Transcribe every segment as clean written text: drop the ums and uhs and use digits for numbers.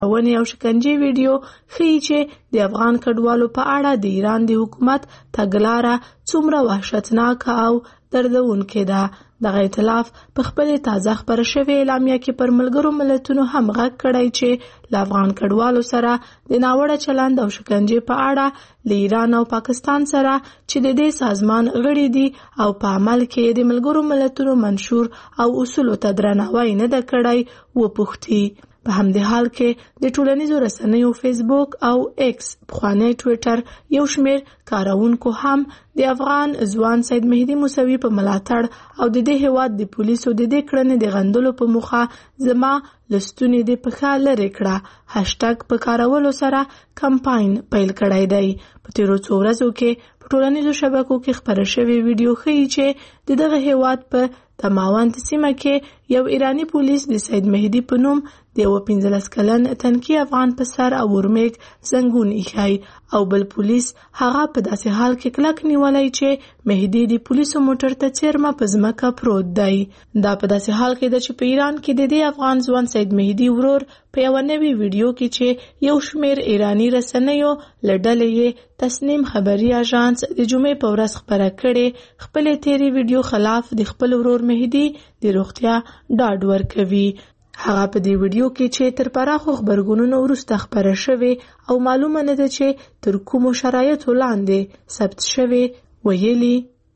ونې او شکنجې ویډیو ښیي چې د افغان کډوالو په اړه د ایران د حکومت تګلاره څومره وحشتناکه او دردونکې ده. دغه ائتلاف په خپلې تازه خپره شوې اعلامیه کې پر ملګرو ملتونو هم غږ کړی چې له افغان کډوالو سره د ناوړه چلند او شکنجې په اړه له ایران او پاکستان سره چې د دې سازمان غړي دي او په عمل کې د ملګرو ملتونو منشور او اصولو ته درناوی نه ده کړی وپوښتي. په همدې حال کې د ټولنیزو رسنیو فیسبوک او ایکس پخوانی ټویټر یو شمېر کارونکو هم د افغان ځوان سید مهدي موسوي په ملاتړ او د دې هیواد د پولیسو د دې کړنې د غندلو په موخه زما لستونې د پښه لرې کړه هاشټګ په کارولو سره کمپاین پیل کړی دی. په تیرو څو ورځو کې په ټولنیزو شبکو کې خپره شوې ویډیو ښیي چې دغه هیواد په تماوند سیمه کې یو ایرانی پولیس د سید مهدي په نوم د 15 کلن تنکي افغان په سر او ورمیک زنګون ایښی او بل پولیس هغه په داسې حال کې کلک نیولی چې مهدي د پولیسو موټر ته څیرمه په ځمکه پروت دی. دا په داسې حال کې ده چې په ایران کې د دې افغان ځوان سید مهدي ورور په یو نوې ویډیو کې چې یو شمېر ایرانی رسنیو له ډلې یې تسنیم خبري اژانس د جمعې په ورځ خپره کړې خپلې تیرې ویډیو خلاف د خپل ورور مهدي د روغتیا ډاډ ورکوي. هغه په دې ویډیو کې چې تر پراخو خبرګونونو وروسته خپره شوې او معلومه نه ده چې تر کومو شرایطو لاندې ثبت شوې ویلي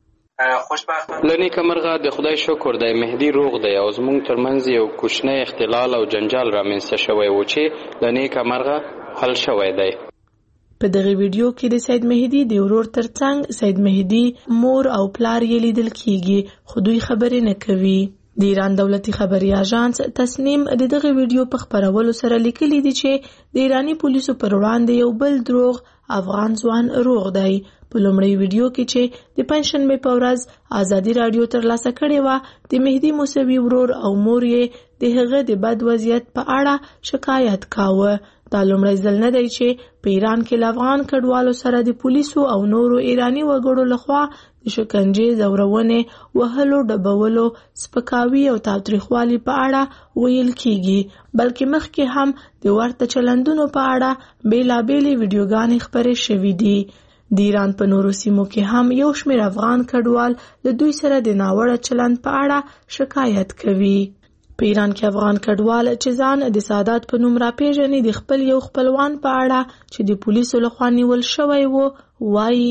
لنی کمرغه د خدای شکر دی مهدي روغ دی او زموږ ترمنځ یو کوچنی اختلال او جنجال رامنځته شوی و چې لنی کمرغه حل شوی دی. په دغه ویډیو کې د سید مهدي د ورور ترڅنګ سید مهدي مور او پلار یې لیدل کیږي خو دوی خبرې نه کوي. د ایران دولتي خبري اژانس تسنیم د دغه ویډیو په خبرولو سره لیکلي دي چې د ایرانی پولیسو پر وړاندې یو بل دروغ افغان ځوان روغ دی. په لومړی ویډیو کې چې د پنځشنبې په ورځ ازادي رادیو ترلاسه کړې وه د مهدي موسوي ورور او مور یې د هغه د بد وضعیت په اړه شکایت کاوه. دا لومړی ځل نه دی چې په ایران کې له افغان کډوالو سره د پولیسو او نورو ایرانی وګړو لخوا د شکنجې زورونې وهلو ډبولو سپکاوي او تاوتریخوالي په اړه ویل کیږي بلکې مخکې هم د ورته چلندونو په اړه بیلابېلې ویډیوګانې خپرې شوې دي. د ایران په نورو سیمو کې هم یو شمېر افغان کډوال له دوی سره د ناوړه چلند په اړه شکایت کوي. په ایران کې افغان کډوال چې ځان د سادات په نوم راپېژني د خپل یو خپلوان په اړه چې د پولیسو لخوا نیول شوی و وایي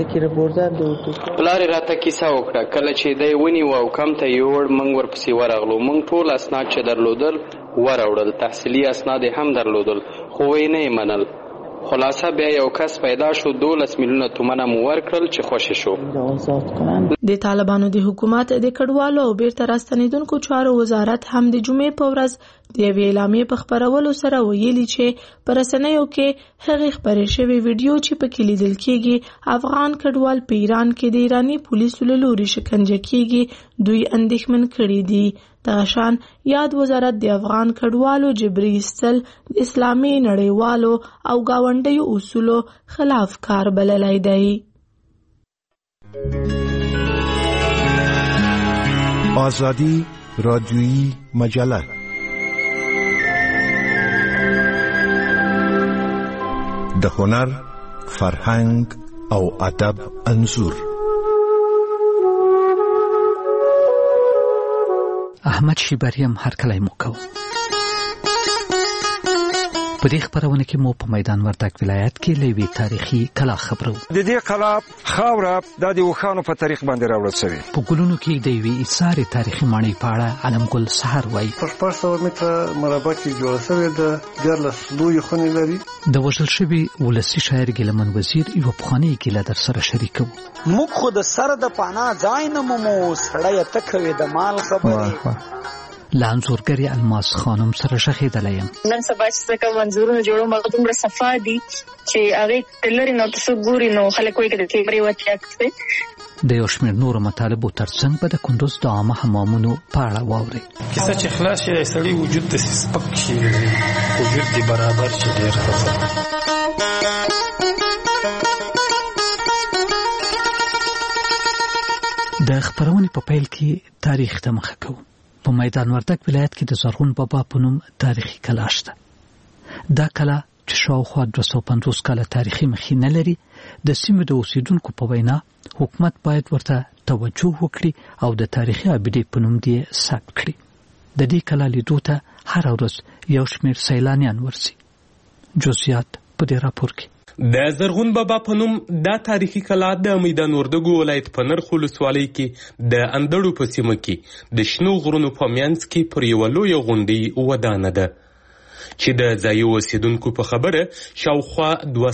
پلار راته کیسه وکړه کله چې دی ونیو او کم ته یوړ موږ ورپسې ورغلو موږ ټول اسناد چې درلودل وراوړل تحصیلي اسناد هم درلودل خو یې نه منل خلاصه بیا یو کس پیدا شو 12 میلیونه تومنه مو ورکړل چې خوشی شو. د طالبانو د حکومت د کډوالو او بیرته راستنیدونکو چارو وزارت هم د جمعې په ورځ د یوې اعلامیې په خپرولو سره ویلي چې په رسنیو کې هغې خپرې شوې ویډیو چې پکې لیدل کېږي افغان کډوال په ایران کې د ایرانی پولیسو له لوري شکنجه کېږي دوی اندېښمن کړي دي. دغه شان یاد وزارت د افغان کډوالو جبري ایستل د اسلامي نړیوالو او ګاونډیو اصولو خلاف کار بللی دی. آزادی رادیویی مجله د هنر فرهنګ او ادب انځور احمد شیبریم هرکلی مو کوم. په دې خبرونه کې مو په میدان وردګ ولایت کې لوی تاریخي کلا خبرو. د دې کلا خاوره د وخانو په تاریخ باندې راوړل شوی. په ګلونو کې د وی ایثار تاریخي ماڼۍ په اړه علم ګل سحر وایي. په 400 متره مربع کې جوړ شوی د ګرلس لوی خونې لري. د وژل شوی ولسی شاعر ګلمن وزیر یو پخوانی ګیله در سره شریکو. موږ خو د سر د پانا ځای نه مو سړی تکوي د مال خبرې. لانزورګری الماس خانم سره شخیدلې يم. نن سبا چې کوم منظورونه جوړو مګ دومره صفا دي چې هغه تلری نو تاسو ګوري نو خلک وایي چې کیمرې وتی اکته د یو شمېر نورو مطالبو ترڅنګ په د کندوز د عامه حمامونو په اړه واورئ. کیسه چې خلاص شي سړی وجود ته سپک شي وجود دی برابر شي ډېر ښه. د خبرونې په پیل کې تاریخ ته مخه کوو. په میدان وردګ ولایت کې د زرغون بابا په نوم تاریخي کلا شته. دا کلا چې شاوخوا 250 کاله تاریخي مخینه لري د سیمې د اوسیدونکو په وینا حکومت باید ورته توجه وکړي او د تاریخي ابدي په نوم دی ثبت کړي. د دې کلا لیدو ته هر ورځ یو شمېر سیلانیان ورسي. جزئیات په دې راپور کې. د زرغون بابا په نوم دا تاریخي کلا د میدان وردګو ولایت په نرخ ولسوالۍ کې د اندړو په سیمه کې د شنو غرونو په منځ کې پر یوه لویه غونډۍ ودانه ده چې د ځایي اوسیدونکو په خبره شاوخوا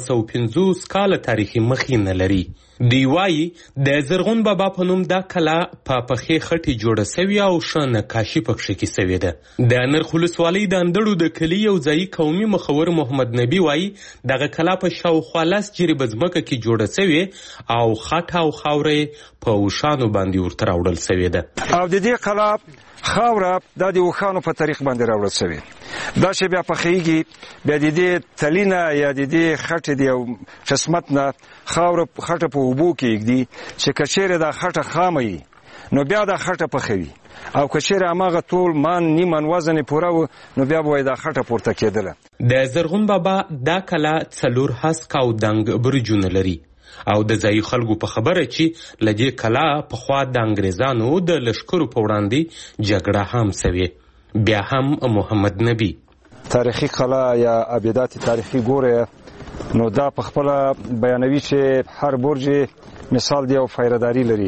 250 کاله تاریخي مخینه لري. دوی وایي د زرغون بابا په نوم دا کلا په پخې خټې جوړه سوې او ښه نقاشي پکښې کې سوې ده. د نرخ ولسوالۍ د اندړو د کلي یو ځایي قومي مخور محمد نبي وایي دغه کلا په شاوخوا 10 جریبه ځمکه کې جوړه سوې او خټه او خاوره په اوښانو باندې ورته راوړل سوې ده. او د دې کلا خاوره دا د اوښانو په طریق باندې راوړل سوې دا چې بیا پخېږي بیا د دې تلینه یا د دې خټې د یو قسمت نه خاوره خټه په اوبو کې ایږدي چې که چیرې دا خټه خامه وي نو بیا دا خټه پخوي او که چیرې هماغه ټول مان نیمن وزن یې پوره و نو بیا به دا خټه پورته کېدله. د زرغون بابا دا کلا 4 هسک او دنګ برجونه لري او د ځایي خلکو په خبره چې له دې کلا پخوا د انګریزانو د لښکرو په وړاندې جګړه هم سوې. بیا هم محمد نبي تاریخي کلا یا ابیدات تاریخي ګوره نو دا په خپل بیانوي چې هر برج مثال دی او فایرداری لري.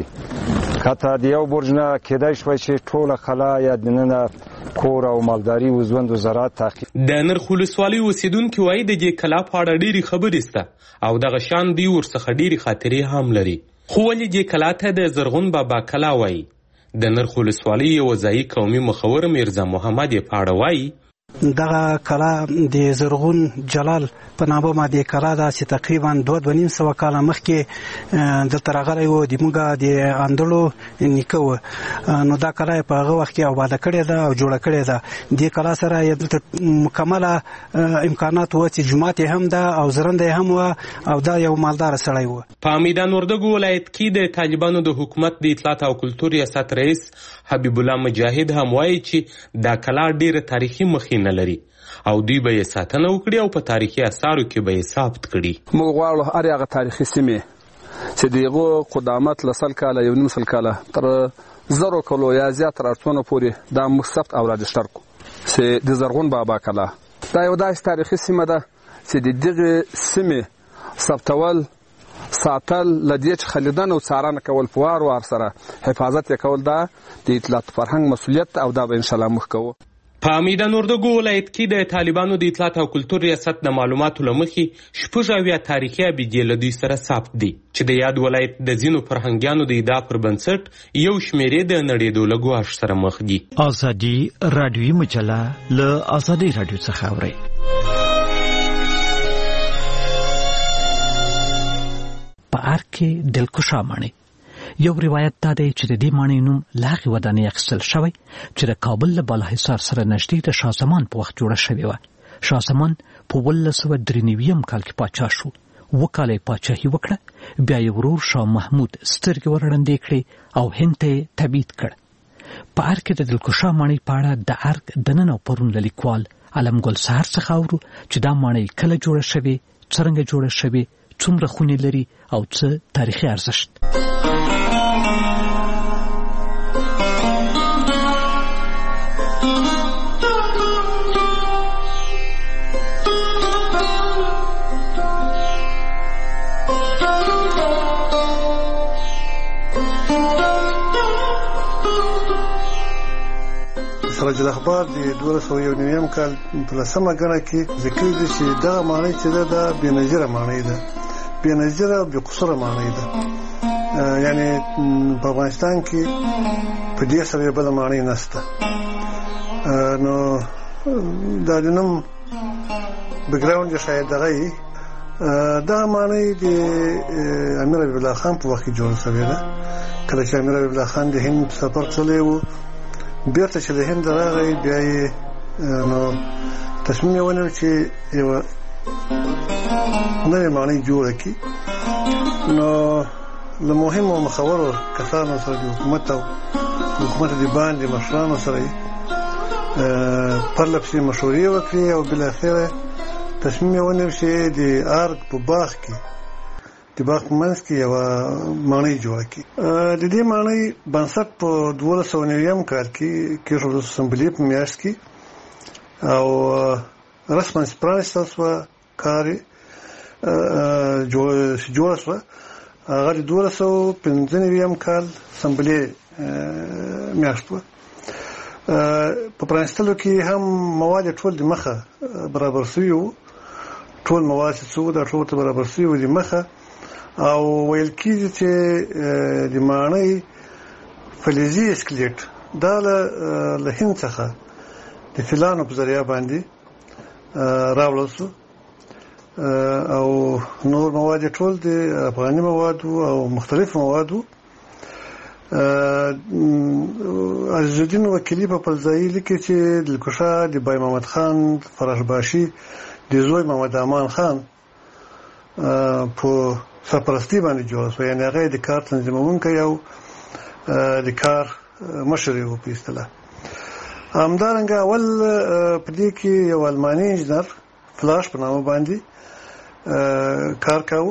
کته د یو برج نه کېدای شوی چې ټوله کلا یا دننه کور او مالداري او ژوند او زراعت تعقیب. د نرخ ولسوالۍ اوسیدونکي وایي د دې کلا په اړه ډېرې خبرې شته او دغه شان دوی ورڅخه ډېرې خاطرې هم لري. خو ولې دې کلا ته د زرغون بابا کلا وایي؟ د نرخ ولسوالۍ یو ځایي قومي مخور میرزا محمد یې په اړه وایي دغه کلا د زرغون جلال په نامه باندې کلا ده چې تقریبا 2.5 کاله مخکې دلته راغلی و. د موږ د اندړو نیکه و نو دا کلا په هغه وخت کې آباده کړې ده او جوړه کړې ده. دې کلا سره دلته مکمله امکانات و چې جومات هم ده او زرنده هم و او دا یو مالدار سړی و. په میدان وردګو ولایت کې د طالبانو د حکومت د اطلاعات او کلتور ریاست رئیس حبیب الله مجاهد هم وایي چې دا کلا ډېره تاریخي مخینه لري او دوی به یې ساتنه وکړي او په تاریخي اثارو کې به یې ثبت کړي. موږ غواړو هر هغه تاریخي سیمې چې د هغو قدامت له 100 کاله یو نیم سل کاله تر 1000 کالو یا زیات تر ارڅونه پورې دا موږ ثبت او راجستر کړو. چې د زرغون بابا کلا دا یو داسې تاریخي سیمه ده چې د دغې سیمې ثبتول ساتل لدې چې خلیدن او څارنه کول په وار سره حفاظت یې کول دا د اطلاعات فرهنګ مسؤلیت او دا به ان شاء الله موږ کوو. په میدان وردګو ولایت کې د طالبانو د اطلاعات او کلتور ریاست د معلوماتو له مخې 80 تاریخي ابیدې له دوی سره ثبت دي چې د یاد ولایت د ځینو فرهنګیانو د ادعا پر بنسټ یو شمېرې د نړېدو له ګواښ سره مخ دي. ازادي رادیوي مجله له ازادي رادیو څخه اوري. په ارګ کې دلکشا ماڼۍ یو روایت دا دی چې د دې ماڼۍ نوم له هغې ودانۍ اخیستل شوی چې د کابل له بالاحصار سره نږدې د شاه زمان په وخت جوړه شوې وه. شاه زمان په 1993 کال کې پاچا شو. 7 کاله یې پاچاهي وکړه. بیا یې ورور شاه محمود سترګې ورړندې کړې او هند ته یې تبعید کړ. په ارګ کې د دلکشا ماڼۍ په اړه د ارګ دننه او پرون له لیکوال علم ګل سهار څخه اورو چې دا ماڼۍ کله جوړه شوې، څرنګه جوړه شوې، څومره خونې لري او څه تاریخي ارزښت. سراج الاخبار د 2019 کال په 10مه ګڼه کې ذکر دي چې دغه ماڼۍ چې ده دا بېنظیره ماڼۍ ده، بېنظیره او بېقصوره ماڼۍ ده. یعنې په افغانستان کې په دې سره یې بله ماڼۍ نشته. نو دا د نوم بګراونډ یې شاید دغه وي. دغه ماڼۍ د امیر حبیب الله خان په وخت کې جوړه شوې ده. کله چې امیر حبیب الله خان د هند په سفر تللی و، بیرته چې د هند راغی، بیا یې نو تصمیم یې ونیو چې یوه نوې ماڼۍ جوړه کړي. نو له مهمو مخورو کسانو سره د حکومت او حکومت د باندې مشرانو سره یې پرله پسې مشورې وکړې او بالاخره تصمیم ونیو چې د ارګ په باغ کې د باغ په منځ کې یوه ماڼۍ جوړه کړي. د دې ماڼۍ بنسټ په 1290 کال کې کېښودل شو، سنبلې په میاشت کې، او رسما چې پرانېستل شوه کار یې جوړه شوه هغه د 1295 کال سنبلې میاشت وه. په پرانېستلو کې هم مواد ټول د مخه برابر شوي وو، ټول مواد چې څه وو دا ټول ته برابر شوي وو د مخه، او ویل کېږي چې د ماڼۍ فلزي اسکلیټ دا له هند څخه د فیلانو په ذریعه باندې راوړل شو، او نور مواد ټول د افغاني موادو او مختلف موادو. عزیز الدین وکیلي په خپل ځای لیکي چې دلکوشا د بای محمد خان فراشباشي د زوی محمد امان خان په سرپرستي باندې جوړه شوه، یعنې هغه د کار تنظیمونکی او د کار مشر یې و په اصطلاح. همدارنګه اول په دې کې یو الماني انجینر فلاش په نامه باندې کار کاوه،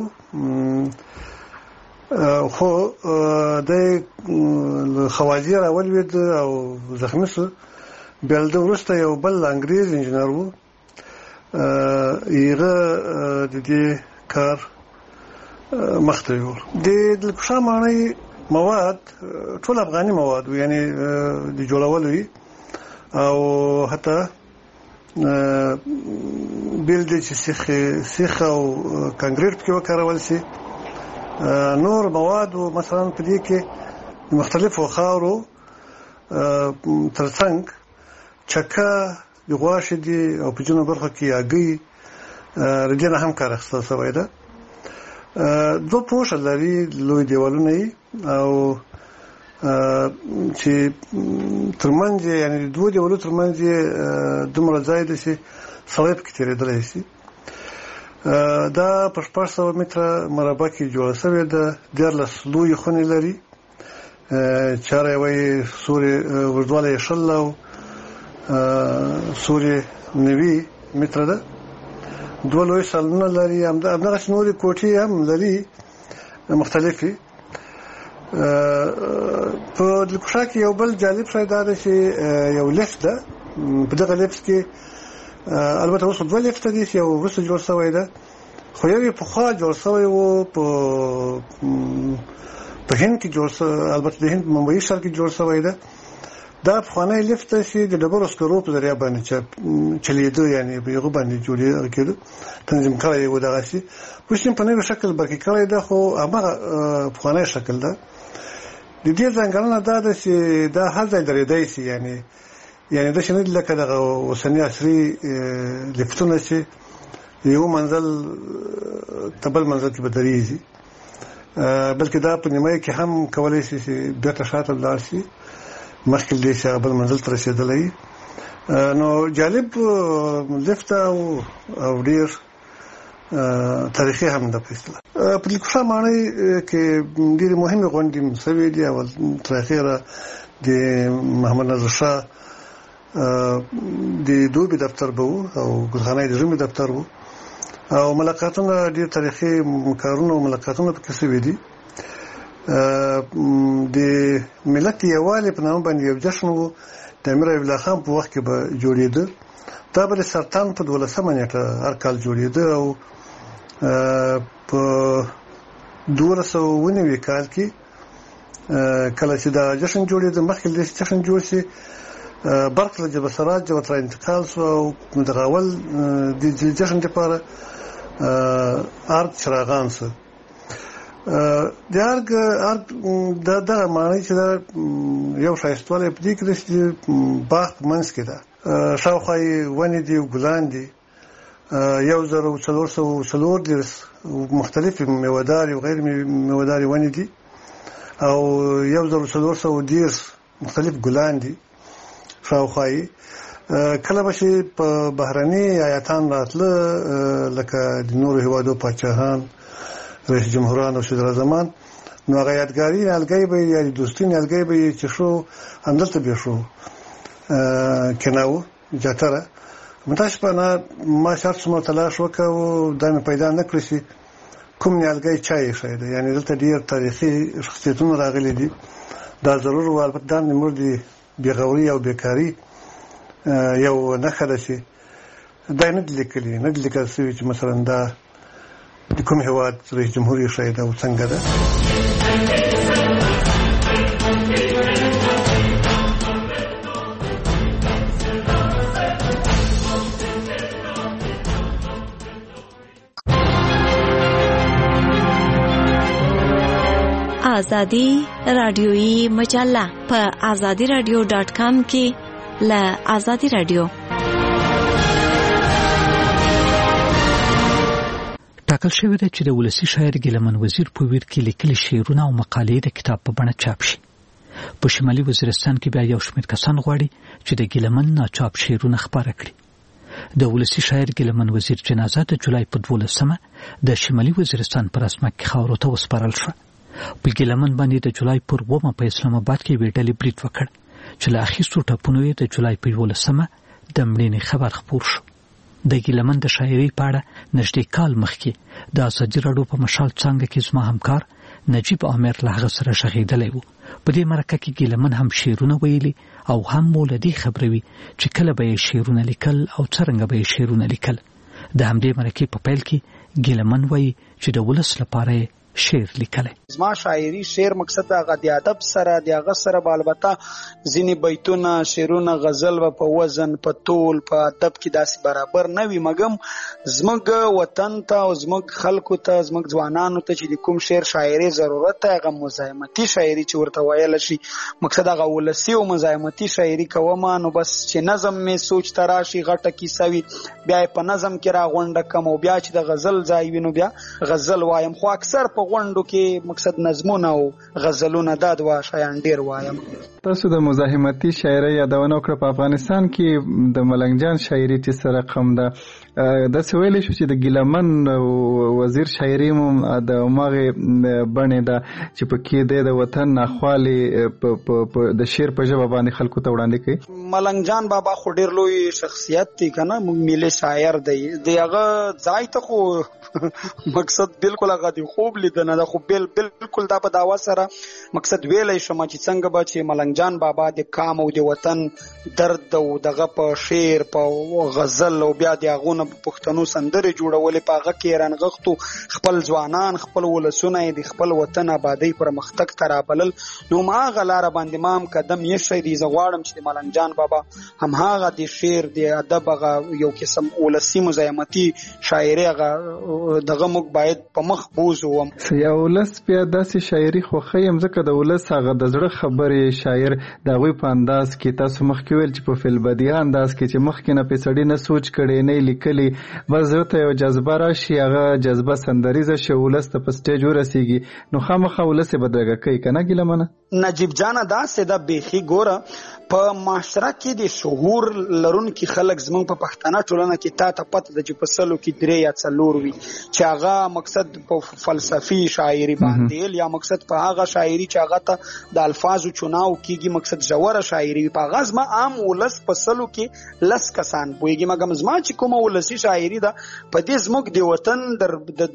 خو د خوازي راولوېد او زخمي شو. بیا له ده وروسته یو بل انګریز انجینر و، هغه د دې کار مخته یوړ. د دلکوشا ماڼۍ مواد ټول افغاني مواد و، یعنې د جوړولو یې، او حتی بیل دی چې سیخ او کانکریټ پکې وکارول شي. نور مواد و مثلا په دې کې مختلفو خاورو ترڅنګ چکه د غواښې دي او په ځینو برخو کې هګۍ د دې نه هم کار اخیستل شوی ده. دوه پوښه لري لوی دیوالونه یې، او چې ترمنځ یې یعنې د دوو دیوالو ترمنځ یې دومره ځای دی چې سړی پکې تېرېدلی شي. دا په 600 متره مربع کې جوړه شوې ده. 14 لویې خونې لري، چاره یوه یې سورې اوږدوالی یې 20 او سورې 90 متره ده. دوه لوی سالونه لري، همدغسې نورې کوټې هم لري مختلفې. په دلکوشا کې یو بل جالب شی دا ده چې یو لیفت ده. په دغه لیفت کې البته اوس 2 لیفته دي چې یو وروسته جوړ شوی ده، خو یو یې پخوا جوړ شوی و په هند کې جوړ شوی، البته د هند په ممبئی ښار کې جوړ شوی ده. دا پخوانی لیفت دی چې د ډبرو سکرو په ذریعه باندې چلیده، یعنې په هغه باندې جوړېده، تنظیم کړی و دغسې. اوس یې په نوي شکل برقي کړی ده، خو هماغه پخوانی شکل ده. د دې ځانګړنه دا ده چې دا هر ځای درېدی شي، یعنې داسې نه دي لکه دغه اوسني عصري لیفتونه چې یو منزل ته بل منزل کې به درېږي، بلکې دا په نیمایي کې هم کولی شي چې بېرته شاته ولاړ شي مخکې دې چې بل منزل ته رسېدلی. نو جالب لیفت او ډېر تاریخي هم ده په اصطلاح. په دلکوشا ماڼۍ کې ډېرې مهمې غونډې شوې دي. اول تر اخره د محمد نادر شاه د دوبي دفتر به و او ګلخانه د ژمي دفتر و، او ملاقاتونه ډېر تاریخي کارونه او ملاقاتونه پکې شوي دي. د ملت یووالي په نامه باندې یو جشن و، د امیر حبیب الله خان په وخت کې به جوړېده. دا به د سرطان په 12مه نیټه هر کال جوړېده، او په 1290 کال کې کله چې دا جشن جوړېده، مخکې د جشن جوړ شي برق له جبل سراج ورته انتقال شو، او دغه اول د جشن لپاره ارګ چراغان شو. د ارګ دغه معنی چې دا یو ښایستوالی په دې کې ده چې باغ په منځ کې ده، شاوخوا یې ونې دي او ګلان دي. 1440 مختلفې میوهدارې او غیر میوهدارې ونې دي، او 1410 مختلف ګلان دي شاوخوا یې. کله به چې په بهرني ایاتان راتله، لکه د نورو هېوادو پاچاهان، رئیس جمهوران او صدراعظمان، نو هغه یادګاري نیالګۍ به یا د دوستي نیالګۍ به یې چې شو همدلته به شو کناوه جاتره، متاسفانه ما شرط سم تلاش وکاو دا مې پیدا نه کړی چې کوم نیالګی چا یې ښه دی. یعنی دلته ډېر تاریخي شخصیتونه راغلي دي. دا ضرور و البته دا زموږ د بېغوري او بیکاري یو نښه ده چې دا نه دي لیکلي شوي چې مثلا دا د کوم هېواد رئیس جمهور یې ښه ده او څنګه ده. آزادی رادیویی مجله په azadiradio.com کې له آزادی رادیو. ټاکل شوی دی چې د ولسی شاعر ګیلمن وزیر په ویر کې لیکلي شعرونه او مقالې د کتاب په بڼه چاپ شي. په شمالي وزیرستان کې بیا یو شمېر کسان غواړي چې د ګیلمن ناچاپ شعرونه خپاره کړي. د ولسی شاعر ګیلمن وزیر جنازه د جولای په 12مه د شمالي وزیرستان پر اسمه کې خاورو ته وسپارل شوه. په ګیلمن باندې د جولای پر 9مه په اسلام آباد کې ویډلې برید وکړ چې له اخیستو ټپونو یې د جولای په 11مه د مړینې خبر خپور شو. د ګیلمن د شاعرۍ په اړه نږدې کال مخکې د ازادي راډیو په مشال څانګه کې زما همکار نجیب عامر له هغه سره غږېدلی و. په دې مرکه کې ګیلمن هم شعرونه ویلي او هم مولدي خبروي چې کله به یې شعرونه لیکل او څرنګه به یې شعرونه لیکل. د همدې مرکې په پیل کې ګیلمن وایي چې د ولس لپاره شعر لیکلی. زما شاعري شعر مقصد هغه د ادب سره د هغه سره به البته ځینې بیتونه شعرونه غزل به په وزن په طول په ادب کې داسې برابر نه وي مګم زموږ وطن ته او زموږ خلکو ته زموږ ځوانانو ته چې د کوم شعر شاعري ضرورت دی هغه مزاحمتي شاعري چې ورته ویلی شي مقصد هغه ولسي او مزاحمتي شاعري کومه نو بس چې نظم مې سوچ ته راشي غټه کیسه وي بیا یې په نظم کې راغونډه کم او بیا چې د غزل ځای وي نو بیا غزل وایم خو اکثر په غونډو کې مقصد نظمونه او غزلونه دا دوه شیان ډیر وایم. تاسو د مزاحمتي شاعرۍ یادونه وکړه. په افغانستان کې د ملنګ جان شاعري چې سره رقم ده داسې ویلی شو چې د ګیلمن وزیر شاعري مو د هماغې بڼې ده چې پکې دی د وطن ناخوالې د شعر په ژبه باندې خلکو ته وړاندې کوي. ملنګ جان بابا خو ډیر لوی شخصیت دی که نه موږ ملي شاعر دی د هغه ځای ته خو مقصد بالکل هغه دی خوب لیدنه ده خو بالکل دا په دعوا سره مقصد ویلی شم چې څنګه به چې ملنګ جان بابا د قام او د وطن درد او دغه په شعر په غزل او بیا د هغو نه پښتنو سندرې جوړولې په هغه کې رانغښتو خپل ځوانان خپل ولسونه د خپل وطن آبادۍ پرمختګ ته رابلل نو هماغه لاره باندې ما هم قدم ایښی دی. زه غواړم چې د ملنګ جان بابا هماغه د شعر د ادب هغه یو قسم ولسي مزاحمتي شاعري هغه دغه موږ باید په مخ بوځو. یا ولس بیا داسې شاعري خوښوي ځکه د ولس هغه د زړه خبرې شاعر د هغوی په انداز کې تاسو مخکې ویل چې په فیلبدیه انداز کې چې مخکې نه پې سړي نه سوچ کړی نه لیکلي بس زړه ته یو جذبه راشي هغه جذبه سندریزه شي ولس ته په سټیج ورسیږي نو خامخا ولس یې بدرګه کوي که نه ګیلمنه؟ نجیب جانه داسې ده بیخي ګوره په معاشره کې د شعور لرونکي خلک زموږ په پښتنه ټولنه کې تا ته پته ده چې په سلو کې 3 یا 4 وي چې هغه مقصد په فلسفي شاعري باندې یا مقصد په هغه شاعري چې هغه ته د الفاظو چناو کېږي مقصد ژوره شاعري په هغه زما عام ولس په سلو کې 10 کسان پوهېږي مګم زما چې کومه ولسي شاعري ده په دې زموږ د وطن در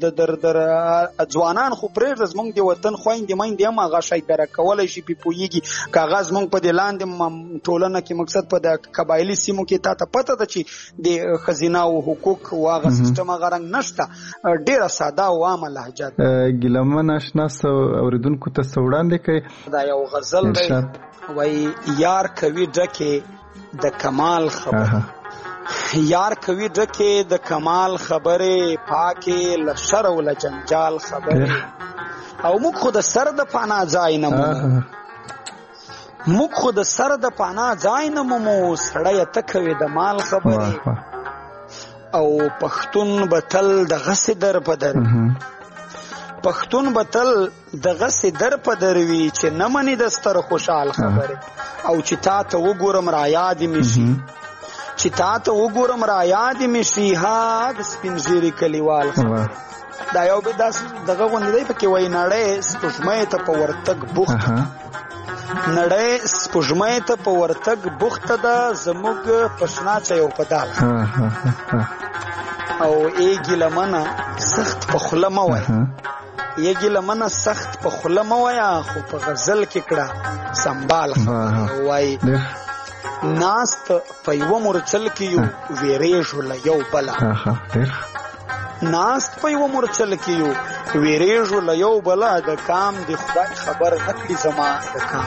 ځوانان خو پرېږده زموږ د وطن خویندې میندې هم هغه شی دره کولی شي پې پوهېږي که هغه زموږ په دې لاندې ټولنه کې مقصد په د قبایلي سیمو کې تا ته پته ده چې د ښځینه او حقوق او هغه سیستم هغه رنګ نشته ډېره ساده او عامه لهجه ده. ګیلمن اشنا اورېدونکو ته څه وړاندې کوي؟ دا یو غزل دی وایي یار کوي ډکې د کمال خبرې یار کوي ډکې د کمال خبرې پاکې له شر او له جنجال خبرې او موږ خو د سر د پناه ځای نه موږ خو د سر د پناه ځای نه مومو سړیه ته کوې د مال خبرې او پښتون به تل دغسې در په در پښتون به تل دغسې در په در وي چې نه مني د ستر خوشحال خبرې او چې تا ته وګورم را یاد مې شي چې تا ته وګورم را یاد مې شي ها د سپین ږیري کلیوال خبرې دا یو به داسې دغه غوندې دی پکې وایي نړۍ سپوږمۍ ته په ورتګ بوخت نړۍ سپوږمۍ ته په ورتګ بوخته ده زموږ په شنا چایو په دال او ایږي لمنه سخت په خوله مه وایه یږي لمنه سخت په خوله مه وایه خو په غزل کې کړه سنبال وایي ناست په یوه مورچل کې یو ویریږو له یو بله ناست په یوه مورچل کې یو ویریږو له یو بله د کام د خدای خبر نه کړي زما د کام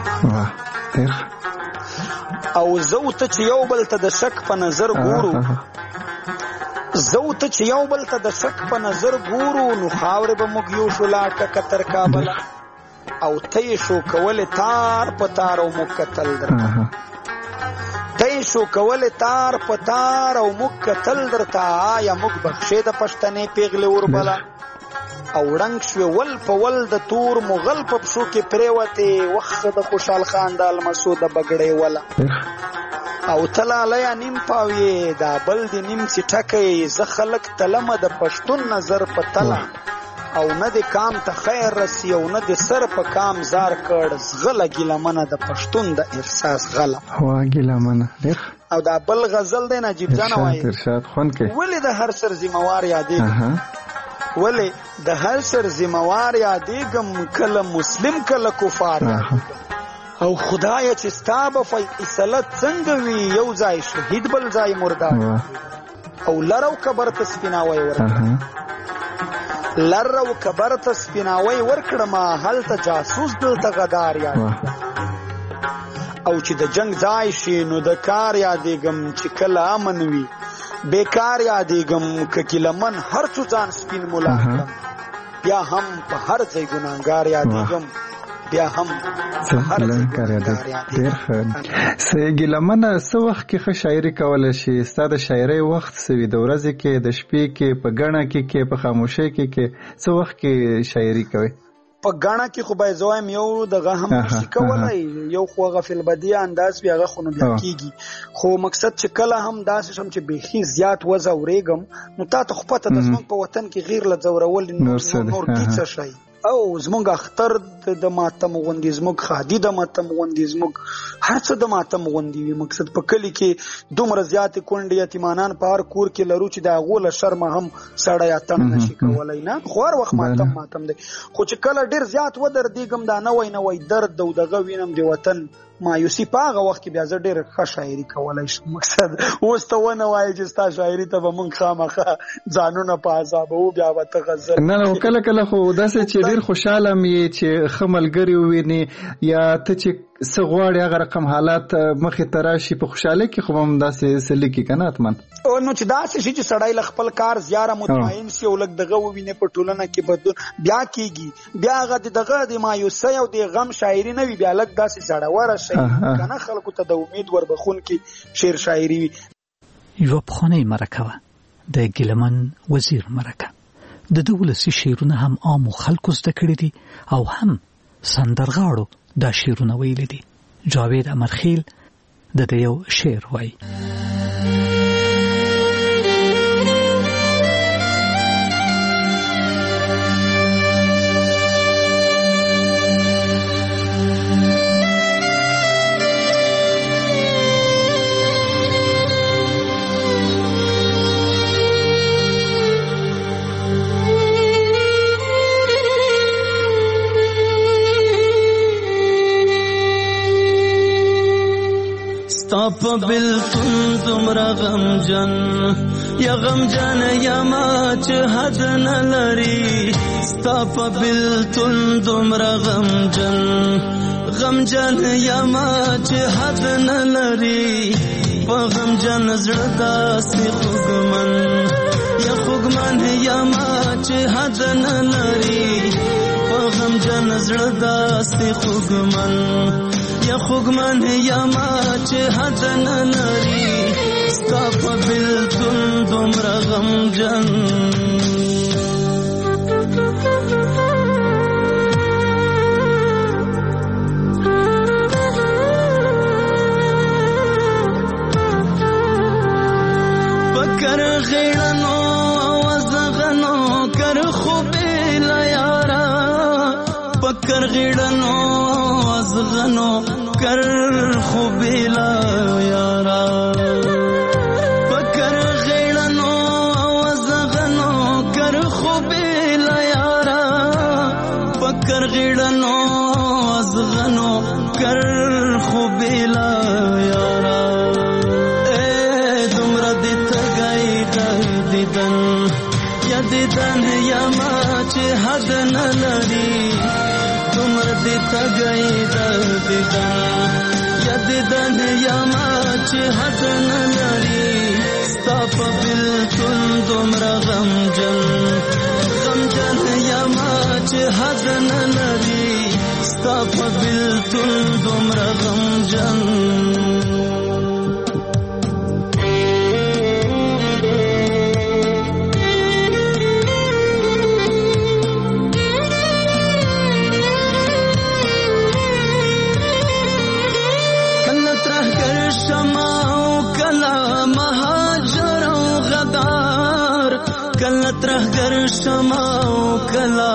او زه ته چې یو بل ته د شک په نظر ګورو زه ته چې یو بل ته د شک په نظر ګورو نو خاورې به موږ یو شو لا ټکه تر کابله او ته یې شو کولې تار په تار او موږ کتل درته ته یې شو کولې تار په تار او موږ کتل درته آیا موږ بخښې د پښتنې پیغلې وربله او ړنګ شوې ول په ول د تور مغل په پښو کې پرېوتې وخت د خوشحال خان د المسو د بګړې وله او تلالیه نیم پاویې دا بل د نیم څټکې زه خلک تلمه د پښتون نظر په تله او نه د کام ته خیر رسی او نه د سر په کام زار کړ زغله ګیلمنه د پښتون د احساس غله ګیلمنه او دا بل غزل دی نجیب جان وایي ولې د هر سر ذمہوار یادېږم ولې د هر سر ذمہوار یادېږم کله مسلم کله کفار او خدای چې ستا به فیصله څنګه وي یو ځای شهید بل ځای مردار او لر او کبر ته سپیناوی ورکړه لر او کبر ته سپیناوی ورکړه هلته جاسوس دلته غدار یاد او چې د جنگ ځای شي نو د کار یادېږم چې کله امن وي بیکار یادېږم که کیلمن هر څو ځان سپین مولا کړم بیا هم په هر ځای ګناهګار یادېږم بیا هم ګیلمنه څه وخت کې ښه شاعري کولی شي ستا د شاعرۍ وخت څه وي د ورځې کې د شپې کې په ګڼه کې په خاموشۍ کې څه وخت کې شاعري کوي په ګڼه کې خو باید زوایم یو دغه هم شي کولی یو خو هغه فلبدیه انداز بیا هغه خو نو بیا کېږي خو مقصد چې کله هم داسې شم چې بیخي زیات وځورېږم نو تا ته خو پته ده زموږ په وطن کې غیر له ځورول نور دي څه شی او زموږ اختر د ماتم غوندې زموږ خادي د ماتم غوندې زموږ هر څه د ماتم غوندې وي مقصد په کلي کې دومره زیاتې کونډې یتیمانان په هر کور کې لرو چې د هغو له شرمه هم سړی اتڼ نشي کولی نه خو هر وخت ماتم دی خو چې کله ډېر زیات ودردېږم دا نوی درد او دغه وینم د وطن مایوسي په هغه وخت کې بیا زه ډېر ښه شاعري کولی شم مقصد اوس ته ونه وایې چې ستا شاعري ته به مونږ خامخا ځانونه په عذابوو بیا به ته غزل نه کله کله خو داسې چې ډېر خوشحاله م یې چې ښه ملګري ووینې یا ته چې څه غواړې هغه رقم حالات مخې ته راشي په خوشحالۍ کې خو به هم داسې څه لیکي که نه حتمن نو چې داسې شي چې سړی له خپل کار زیاره مطمئن سي او لږ دغه ووینې په ټولنه کې بدلون بیا کېږي بیا هغه دغه د مایوسۍ او د غم شاعري نه وي بیا لږ داسې زړوره شي که نه خلکو ته د امید وربخونکي شعر شاعري وي یوه پخوانۍ مرکه وه د ګیلمن وزیر مرکه د ده ولسي شعرونه هم عامو خلکو زده کړي دي او هم سندرغاړو دا شعرونه ویلي دي جاوید امرخیل د ده یو شعر وایي په بلتون دومره غمجن یا غمجن یا ما چې حد نه لري ستا په بلتون دومره غمجن یا ما چې حد نه لري په غمجن زړه داسې خوږمن یا ما چې حد نه لري په غمجن زړه داسې خوږمن یا ما چې حد نه لري ستا په بلتون دومره غمجن پکر غیړنو وزغنو کر خوبې لا یارا پکر غیړنو وزغنو یادیدن یما چې حد نه لري دومره دې تګی دردیدن یادیدن یما چې حد نه لري ستا په بلتون دومره غمجن یما چې حد نه لري ستا په بلتون دومره غمجن ترهګر شمع او کلا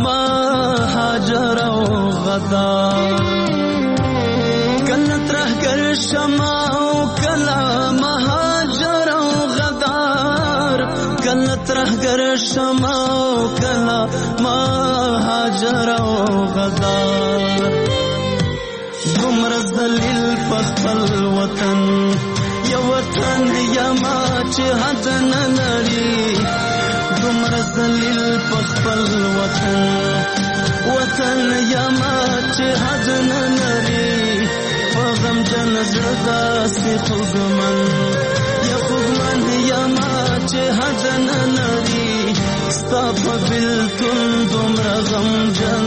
مهاجر او غدار کله ترهګر شمع او کلا مهاجر او غدار کله ترهګر شمع او کلا مهاجر او غدار دومره ذلیل په خپل وطن یو وطن یما چې حد نه لري دومره ذلیل په خپل وطن یما چې حد نه لري په غمجن زړه داسې خوږمن یا خوږمن یما چې حد نه لري ستا په بلتون دومره غمجن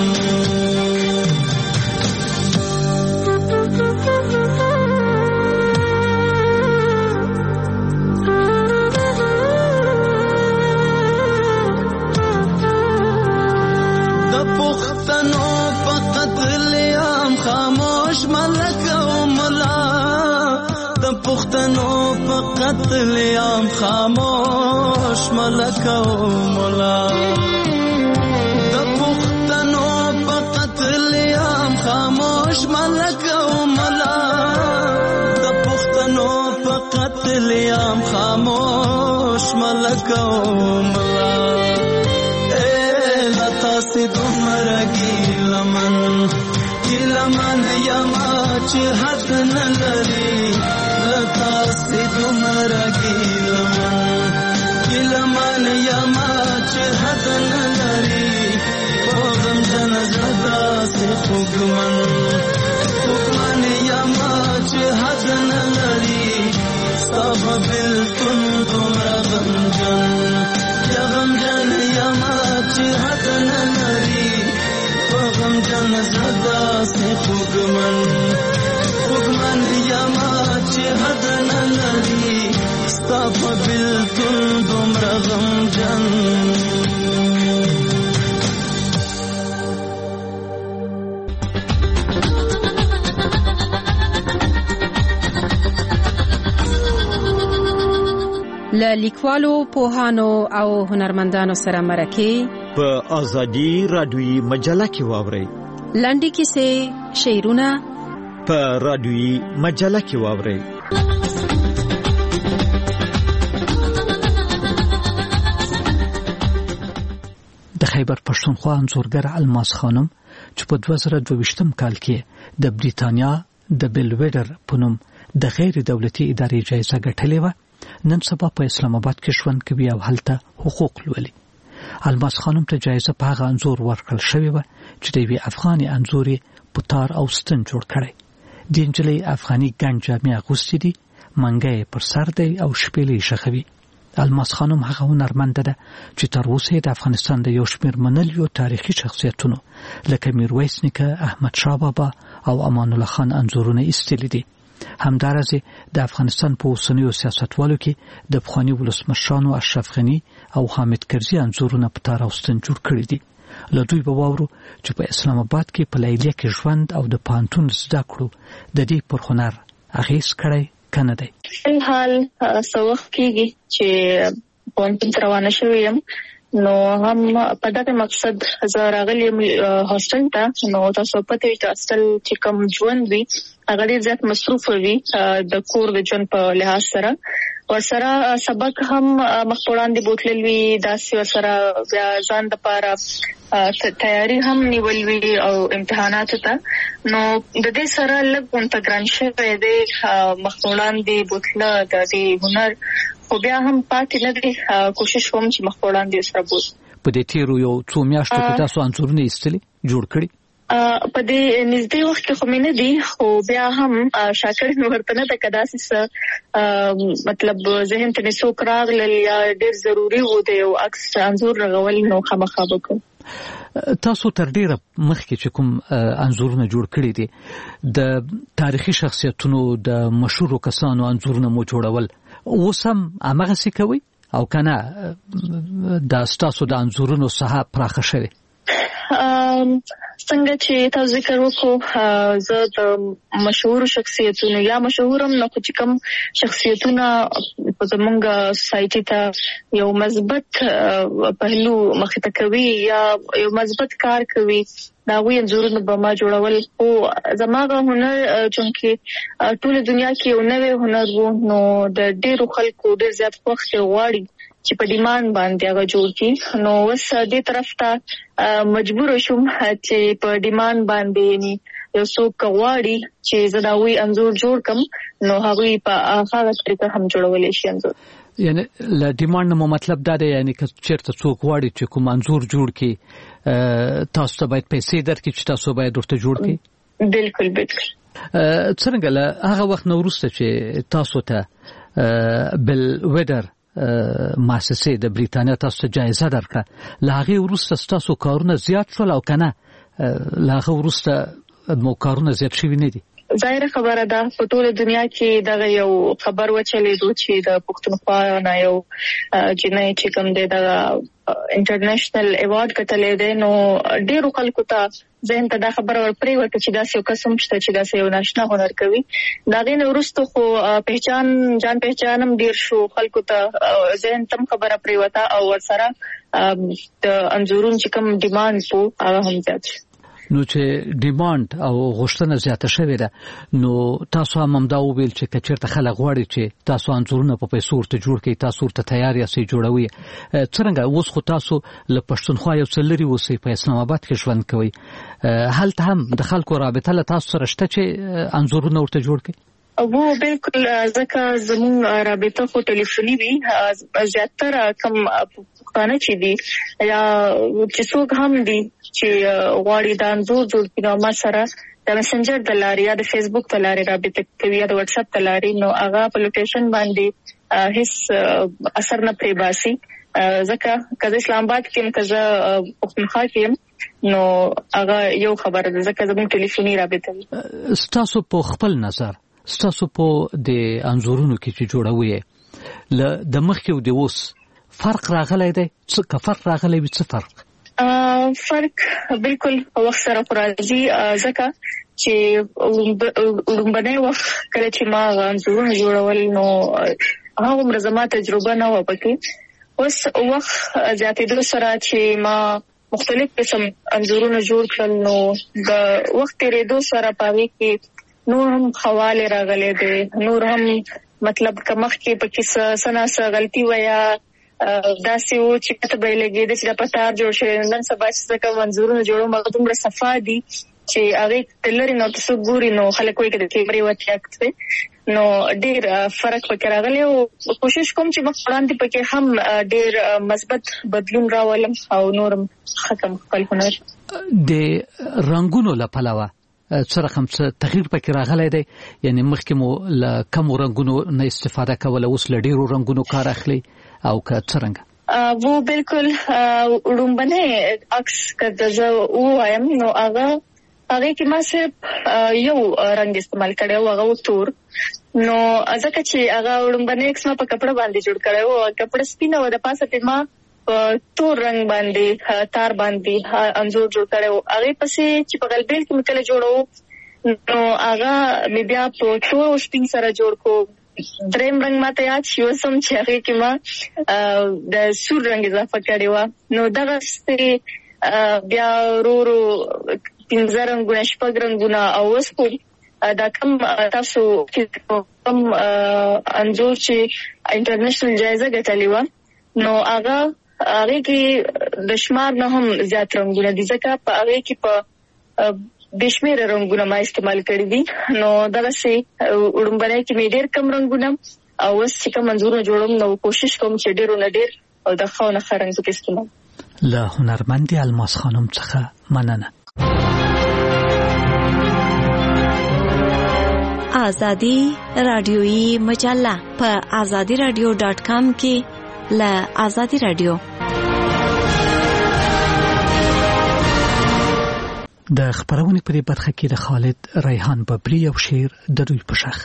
پښتنو په قتل عام خاموش ملک او مولا د پښتنو په قتل عام خاموش ملک او مولا د پښتنو په قتل عام خاموش ملک او مولا لتا سي دومره ګیلمن یما چې حد نه لري تاسې دومره ګیلمن یما چې حد نه لري په غمجن زړه داسې خوږمن یما چې حد نه لري ستا په بلتون دومره غمجن یما چې حد نه لري په غمجن زړه داسې خوږمن یما چې حد نه لري ستا په بلتون دومره غمجن له لیکوالو پوهانو او هنرمندانو سره مرکه په ازادي رادیوي مجله کې واورئ لنډې کیسې شعرونه په رادیوي مجله کې واورئ د خیبر پښتونخوا انځورګر الماس خانم چې په 2022 کال کې د بریتانیا د بیلویډر په نوم د غیر دولتي ادارې جایزه ګټلې و نن سبا په اسلام آباد کې ژوند کوي او هلته حقوق لولي الماس خانم ته جایزه په هغه انځور ورکړل شوې و چې د یوې افغاني انځوري پتار او ستن جوړ کړي د انجلۍ افغاني ګنج جامې اغوستې دي منګی پر سر دی او شپېلې شخوي الماس خانم هغه هنرمنده ده چې تر اوسه د افغانستان د یو شمېر منلو تاریخي شخصیتونو لکه میرویس نیکه احمد شاه بابا او امان الله خان انځورونه ایستلي دي همدارسه د افغانستان په اوسنیو سیاستوالو کې د پخوانی ولسمشرانو اشرف غنی او حامد کرزي انځورونه په تار اوستن جوړ کړی دي له دوی به واورو چې په اسلام آباد کې په لیلیه کې ژوند او د پانتون زده کړو د دې پر هنر اغیز کړی کنه دی حال سوخ کېږي چې پانتون روانه شوم نو هم په دغه مقصد زه راغلم هاستل ته نو تاسو په دې هاستل چې کوم ژوند وي هغه ډېر زیات مصروف وي د کور د ژوند په لحاظ سره ورسره سبق هم مخپوران دی بوتل وی داسې ورسره بیا ځان د پاره تیاری هم نیول وی او امتحانات ته نو د دې سره لږ انټګران شوی دی مخپوران دی بوتل د دې هنر خو بیا هم پاتې نه دی. کوشش کوم چې مخ وړاندې سره بوز. په دې تیرو یو څو میاشتو کې تاسو انځورونه ایستلي جوړ کړي؟ په دې نږدې وخت کې خو مې نه دي، خو بیا هم شاکر نو ورته نه ده کدا څه مطلب ذهن ته څوک راغلل یا ډېر ضروری و دی او عکس انځور رغول نو خامخا وکړم. تاسو تر ډیره مخکې چې کوم انځورونه جوړ کړي دي د تاریخي شخصیتونو د مشهورو کسانو انځورونه مو جوړول، اوس هم هماغسې کوئ او کنه د تاسو د انځورونو ساحه پراخه شوې؟ څنګه چې تاسو ذکر وکړو زه د مشهور شخصیتونو یا مشهورم نه خو چې کوم شخصیتونه زمونږ سوسایټي ته یو مثبت پهلو مخې ته کوي یا یو مثبت کار کوي دا وی انځورونه به ما جوړول. او زماغه هنر چونکه ټول دنیا کې یو نوې هنر وو نو د ډېرو خلکو ډېر زیات وخت غواړي چې په ډیماند باندې هغه جوړ کړي. نو وس دې طرف ته مجبور شوم چې په ډیماند باندې یعنی یو څوک غواړي چې زه دا وی انځور جوړ کم نو هغه په هغه طریقه هم جوړولې شي انځور. یعنی له ډیماند نو مطلب دا دی یعنی که چیرته څوک غواړي چې کوم انځور جوړ کړي تاسو ته باید پیسې درکړي چې تاسو باید ورته جوړ کړئ؟ بالکل بالکل. څنګه له هغه وخت نو وروسته چې تاسو ته بل ویډر مؤسسه د بریتانیا تاسو ته جایزه درکړه، له هغې وروسته ستاسو کارونه زیات شول او که نه له هغه وروسته مو کارونه زیات شوي نه دي؟ ظاهره خبره ده په ټوله دنیا کې دغه یو خبر وچلېدو چې د پښتونخوا نه یو جنۍ چې کوم دی دغه انټرنیشنل ایوارډ ګټلی دی نو ډېرو خلکو ته ذهن ته دا خبره ورپرېوته چې داسې یو کس هم شته چې داسې یو ناشنا هنر کوي. د هغې نه وروسته خو جان پهچان هم ډېر شو، خلکو ته ذهن ته هم خبره پرېوته او ورسره د انځورونو چې کوم ډیمانډ و هغه هم زیات شو. نو چې ډیماند او غوښتنه زیاته شوې ده نو تاسو هم دا وویل چې کچېرته خلک غواړي چې تاسو انځورونه په پیسو ورته جوړ کړئ، تاسو ورته تیار یاستئ جوړوي. څرنګه اوس خو تاسو له پښتونخوا یو څه لرې اوسئ، په اسلام آباد کې ژوند کوئ، هلته هم د خلکو رابطه له تاسو سره شته چې انځورونه ورته جوړ کړئ؟ وو بالکل، ځکه زموږ رابطه خو ټلیفوني وي. زیاتره کم پښتانه چې دي یا چې څوک هم دي چې غواړي دا انځور جوړ کړي نو ما سره د میسنجر د لارې یا د فیسبوک د لارې رابطه کوي یا د واتس اپ د لارې، نو هغه په لوکیشن باندې هیڅ اثر نه پرې باسي. ځکه که زه اسلام آباد کې یم که زه پښتونخوا کې یم نو هغه یو خبره ده، ځکه زموږ ټلیفوني رابطه وي. ستاسو په خپل نظر ستاسو په د انځورونو کې چې جوړوي د مخکې او د اوس فرق راغلی دی؟ که فرق راغلی وي څه فرق؟ فرق بالکل وخت سره راځي، ځکه چې لومبنی وخت کله چې ما انځورونه جوړول نو هغه عمر زما تجربه نه وه پکې. اوس وخت زیاتېدو سره چې ما مختلف قسم انځورونه جوړ کړل نو د وخت تېرېدو سره په هغې کې نور هم خواله راغلي دي، نور هم مطلب که مخکې پکې څه ناسه غلطي وه یا داسې و چې پته به یې لګېده چې دا پتار جوړ شوی. نن سبا چې څه کوم انځورونه جوړوم هغه دومره صفا دي چې هغې ته لرې نه ورته څوک ګوري نو خلک وایي که د کیمرې وتیاکت دی، نو ډېر فرق پکې راغلی او کوشش کوم چې مخ وړاندې پکې هم ډېر مثبت بدلون راولم او نورم ښه کړم خپل هنر. د رنګونو له پلوه څه رقم څه تغییر پکې راغلی دی؟ یعنی مخکې مو له کمو رنګونو نه استفاده کوله، اوس له ډېرو رنګونو کار اخلي او که څرنګه؟ وو بالکل لومبنی عکس که زه ووایم نو هغې کې ما صرف یو رنګ استعمال کړی و، هغه و تور. نو ځکه چې هغه لومبنی عکس ما په کپړه باندې جوړ کړی و، کپړه سپینه وه، د پاسه پې ما په تور رنګ باندې تار باندې انځور جوړ کړی و. هغې پسې چې په غلبیل کې مې کله جوړوو نو هغه مې بیا په تور او سپین سره جوړ کو. دریم رنګ ما ته یاد شي اوس هم چې هغې کې ما د سور رنګ اضافه کړې وه. نو دغسې بیا ورو ورو 15 رنګونه 6 رنګونه او اوس خو دا کم تاسو کم انځور چې انټرنیشنل جایزه ګټلې وه نو هغې کې د شمار نه هم زیات رنګونه دي، ځکه په هغې کې په بې شمېره رنګونه ما استعمال کړي دي. نو دغسې وړومبنی کې مې ډېر کم رنګونه او چې کوم منظور جوړوم نو کوشش کوم چې ډیرو نه ډیر او د خاونه خرنګ پکې استعمال. له هنرمند الماس خانم څخه مننه. آزادی رادیویی مجله په azadiradio.com کې له آزادی رادیو د خبرونې په برخه کې د خالد ریحان ببری او شعر د دوی په شخ.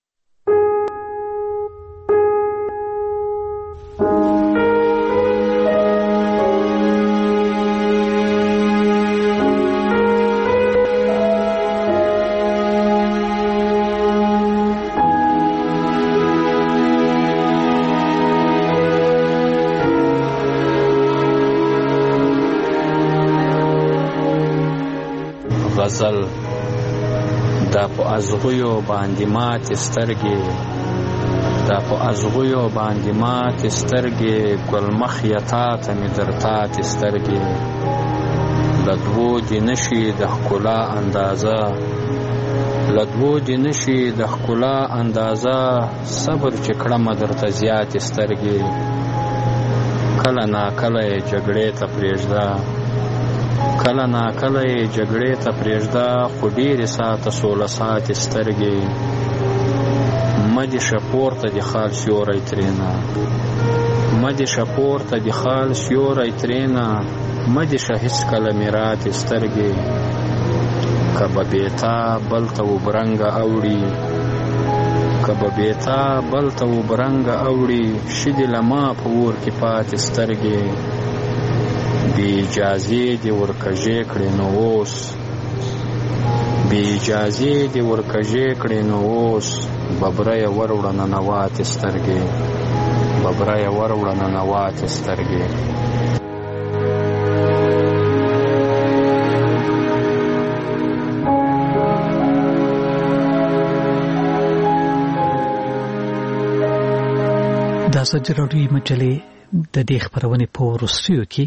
غزل دا په ازغیو باندې مات سترګې دا په ازغیو باندې مات سترګې ګل مخ یتا ته می درتات سترګې لدوو دی نشي د ښکلا اندازه لدوو دی نشي د ښکلا اندازه صبر چې کړم درته زیات سترګې کله نا کله جګړې ته پرېږده کله نا کله جګړې ته پرېږده خو ډېرې ساته سوله ساتې سترګې مه دې شه پورته د خال سیوری ترېنه مه دې شه پورته د خال سیوری ترېنه مه دې شه هېڅکله مې راتې سترګې که به بېتا بل ته وبرنګه اوړي که به بېتا بل ته وبرنګه اوړي شي دې له ما په اور کې پاتې سترګې بی اجازې دی ورکژې کړې نو اوس بی اجازې دی ورکژې کړې نو اوس ببره وروړه ننواتې سترګې ببره وروړه ننواتې سترګې. د آزادي راډیو مجلې د دې خبرونې په وروستیو کې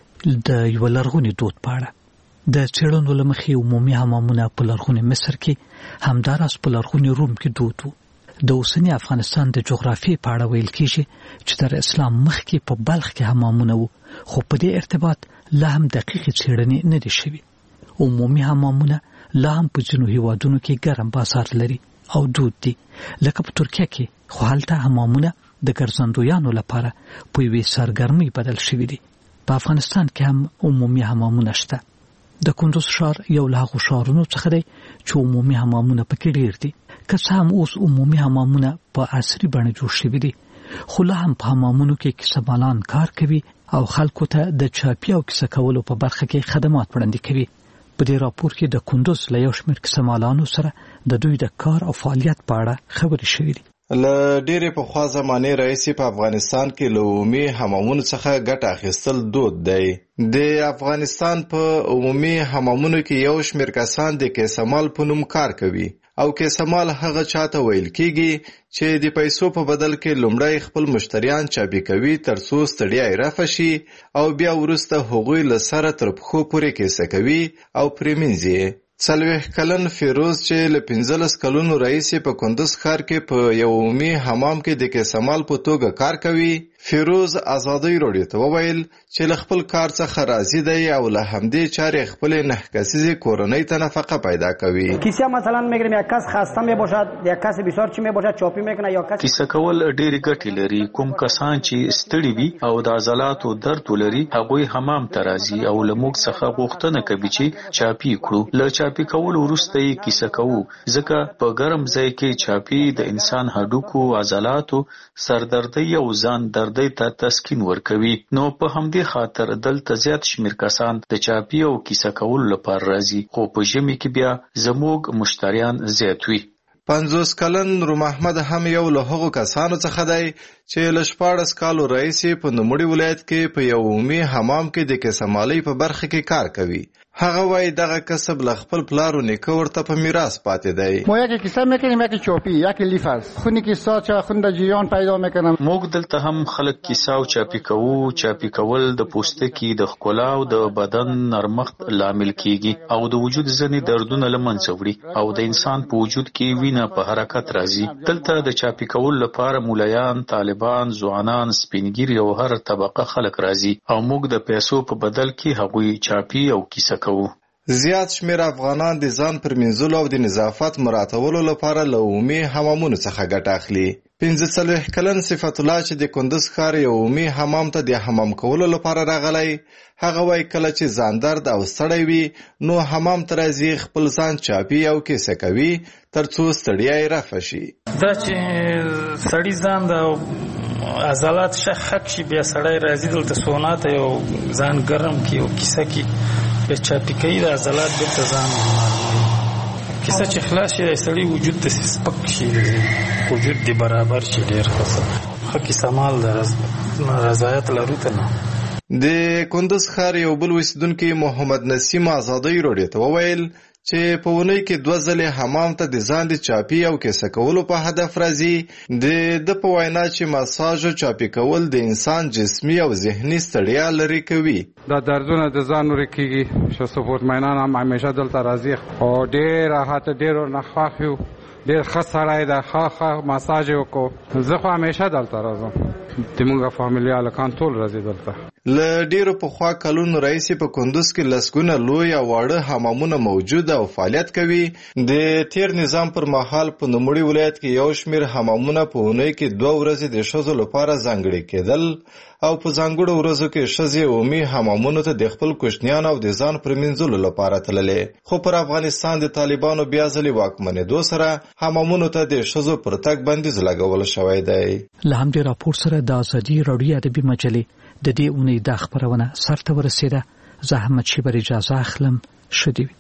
د یو لرغوني دود په اړه د څېړنو له مخې عمومي حمامونه په لرغوني مصر کې همداراز په لرغوني روم کې دود وو. د اوسني افغانستان د جغرافیې په اړه ویل کېږي چې تر اسلام مخکې په بلخ کې حمامونه وو، خو په دې ارتباط لا هم دقیقې څېړنې نه دي شوي. عمومي حمامونه لا هم په ځینو هېوادونو کې ګرم بازار لري او دود دي، لکه په ترکیه کې، خو هلته حمامونه د ګرځندویانو لپاره په یوې سرګرمۍ بدل شوي دي. په افغانستان کې هم عمومي حمامونه شته. د کندوز ښار یو له هغو ښارونو څخه دی چې عمومي حمامونه پکې ډېر دي. که څه هم اوس عمومي حمامونه په عصري بڼه جوړ شوي دي، خو لا هم په حمامونو کې کیسه مالان کار کوي او خلکو ته د چاپي او کیسه کولو په برخه کې خدمات وړاندې کوي. په دې راپور کې د کندوز له یو شمېر کیسه مالانو سره د دوی د کار او فعالیت په اړه خبرې شوې دي. له ډېرې پخوا زمانې راهیسې په افغانستان کې له عمومي حمامونو څخه ګټه اخیستل دود دی. د افغانستان په عمومي حمامونو کې یو شمېر کسان د کیسمال په نوم کار کوي او کیسمال هغه چاته ویل کېږي چې د پیسو په بدل کې لومړی خپل مشتریان چابي کوي ترڅو ستړیا یې رفع شي او بیا وروسته هغوی له سره تر پښو پورې کیسه کوي او پرې مینځي. 40 کلن فیروز چې له 15 کلونو راهیسې په کندوز ښار کې په یو عمومي حمام کې د کیسمال په توګه کار کوي. فیروز آزادۍ راډیو ته وویل چې له خپل کار څخه راضي دی او له همدې چارې خپل 9 کسیزې کورنۍ ته نفقه پیدا کوي. کیسه مثلا میگیریم یک کس خسته می باشد، یک کس بسیار چی می باشد چاپی میکنه یا کس کیسه کول ډېرې ګټې لري. کوم کسان چې ستړي وي او د عضلاتو درد ولري هغوی حمام ته راځي او له موږ څخه غوښتنه کوي چې چاپی کړو. له چاپی کول وروسته یې کیسه کوو، ځکه په ګرم ځای کې چاپی د انسان هډوکو، عضلاتو، سردردۍ او ځان دردۍ ته تسکین ورکوي. نو په همدې خاطر دلته زیات شمېر کسان د چاپی او کیسه کولو لپاره راځي، خو په ژمي کې بیا زموږ مشتریان زیات وي. 50 کلن روم احمد هم یو له هغو کسانو څخه دی چې له 14 کالو راهیسې په نوموړي ولایت کې په یو عمومي حمام کې د کیسهمالۍ په برخه کې کار کوي. هغه وایي دغه کسب له خپل پلار و نیکه ورته په میراث پاتې دی. ما یکی کیسه میکنیم، یکی چاپی، یکی لیف است. خونی کیسه چا خوند جریان پیدا میکنم. موږ دلته هم خلک کیسه او چاپی کوو. چاپی کول د پوستکي د ښکلا او د بدن نرمښت لامل کیږي او د وجود ځینې دردونه له منځه وړي او د انسان په وجود کې وینه په حرکت راځي. دلته د چاپی کول لپاره مولایان، طالبان، ځوانان، سپینګیري او هر طبقه خلک راځي او موږ د پیسو په بدل کې هغوی چاپی او کیسه کوو. زیات شمیر افغانان د ځان پر منځلو او د نظافت مراعاتولو لپاره له عمومي حمامونو څخه ګټه اخلي. 45 کلن صفت الله چې د کندز ښار یو عمومي حمام ته د حمام کولو لپاره راغلی، هغه وایي کله چې ځان درد او ستړی وي نو حمام ته راځي، خپل ځان چاپي او کیسه کوي ترڅو ستړیا یې رفع شي. دا چې سړی ځان د عضلات شخ شي بیا سړی راځي دلته سونا ته یو ځان ګرم کی او کیسه کی بیا چاپی کوي د عضلات بیرته ځان کیسه چې خلاص شي سړی وجود ته سپک شي، وجود دی برابر شي، ډېر ښه کیسه مال د رضایت لرو ته نه. د کندز ښار یو بل اوسیدونکی محمد نسیم آزادۍ راډیو ته وویل چې په اونۍ کې 2 ځلې حمام ته د ځان د چاپي او کیسه کولو په هدف راځي. د په وینا چې مساج او چاپي کول د انسان جسمي او ذهني ستړیا لرې کوي. دا دردونه د ځان لرې کیږي. چې سپورټمنان هم همیشه دلته راځي او ډېر راحت، ډېر نه خوښ یو، ډېر ښه سړی دی، ښه مساج یې وکړو. زه خو همیشه دلته راځم، زموږ فامیلي هلکان ټول راځي دلته. له ډېرو پخوا کلونو راهیسې په کندوز کې لسګونه لوی او واړه حمامونه موجود او فعالیت کوي. د تیر نظام پر مهال په نوموړي ولایت کې یو شمېر حمامونه په اونۍ کې 2 ورځې د ښځو لپاره ځانګړي کېدل او په ځانګړو ورځو کې ښځې عمومي حمامونو ته د خپل کوچنیانو او د ځان پر مینځلو لپاره تللې. خو پر افغانستان د طالبانو بیا ځلې واکمنېدو سره حمامونو ته د ښځو پر تګ بندیز لګول شوی دی. له همدې راپور سره د ازادي راډیو ادبي مجلې د دې اونۍ د خبرونه سرته ورسېده. زه احمد شیبر اجازه اخلم. ښه دې وي.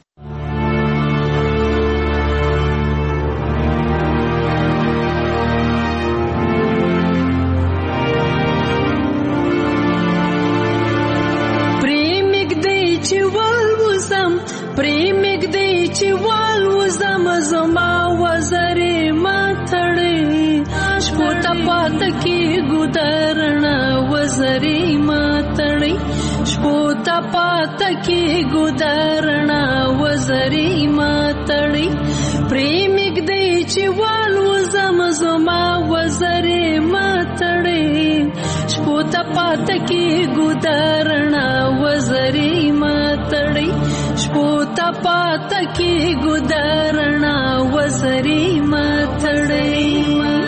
پاتکی ګدارنا وزری ماتړی پریمګ دی چې والو زمزما وزری ماتړی شپوت پاتکی ګدارنا وزری ماتړی شپوت پاتکی ګدارنا وزری ماتړی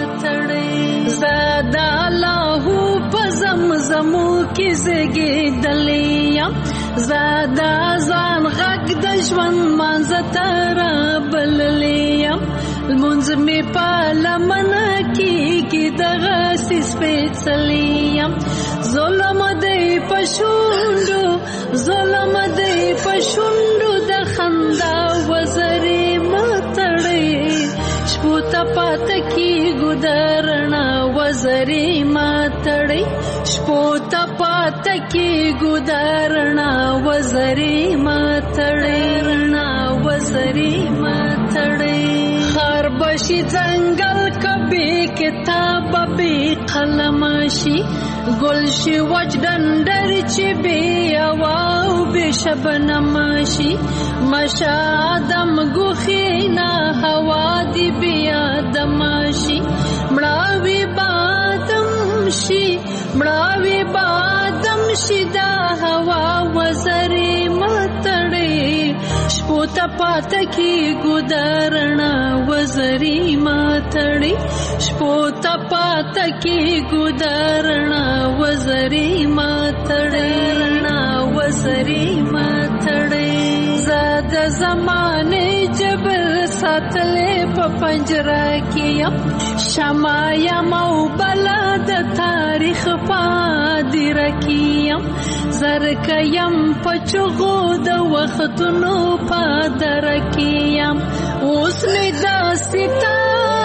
زادا لاهو پزمزمو کې زګې دلیم زادا ځان غږ د ژوند مانځه ترا بللیم لمونځ مې په لمنه کېږي دغه سپېڅلیم ظلم دی په شونډو ظلم دی په شونډو د خندا وزرې ماتړې شپو ته پاته کېږو درنا وزرې ماتړې شپو ته پاته کېږو درنا وزرې ماتړې رڼا وزرې ماتړې خار بشي ځنګل کبي کتاب به قلم شي ګل شي وچ ډنډر چې بې اواو بې شبنم شي مشه آدم ګوښې نه هوا دې بې آدم شي مړاوي بادم شي مړاوي بادم شي دا هوا وزرې ماتړې شپو ته پاته کېږو درنا وزرې ماتړې شپو ته پاته کېږو درنا وزرې ماتړې رڼا وزرې ماتړې زه د زمانې جبر ساتلې په پنجره کې یم شمع یم او بلا د تاریخ پادره کې یم زرکه یم په چغو د وختونو پادره کې یم اوس مې داسې تا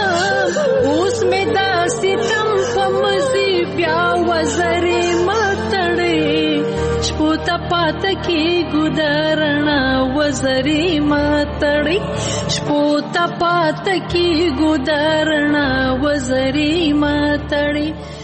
اوس مې د ستم په مزي بیا وزرې متړې شپو ته پاته کې ګودرنا وزرې متړې شپو ته پاته کې ګودرنا وزرې متړې